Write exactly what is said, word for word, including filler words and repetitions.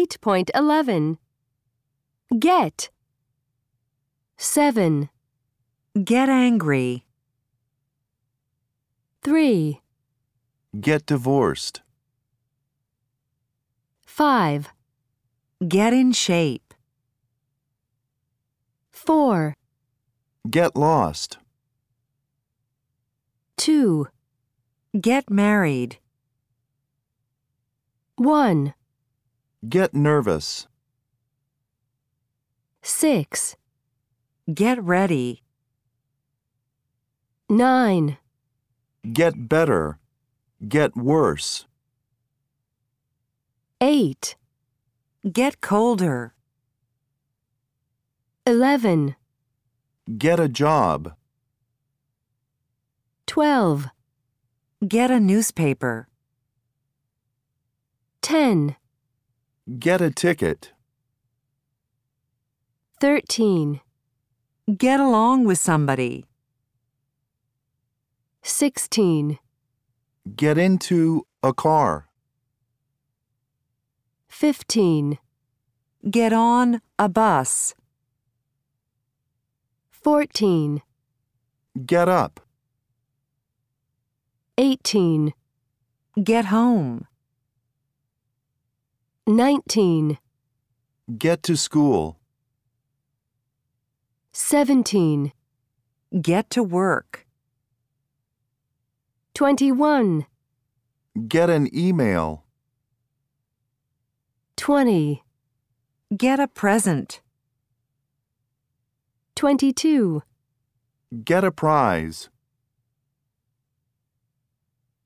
eight point eleven. Get. seven. Get angry. three. Get divorced. five. Get in shape. four. Get lost. two. Get married. one. Get nervous. six. Get ready. nine. Get better. Get worse. eight. Get colder. eleven. Get a job. twelve. Get a newspaper. ten. Get a ticket. thirteen. Get along with somebody. sixteen. Get into a car. fifteen. Get on a bus. fourteen. Get up. eighteen. Get home. nineteen. Get to school. seventeen. Get to work. twenty-one. Get an email. twenty. Get a present. twenty-two. Get a prize.